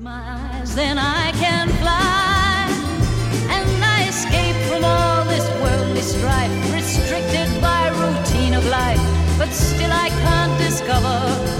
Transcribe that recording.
my eyes, then I can fly, and I escape from all this worldly strife, restricted by routine of life, but still I can't discover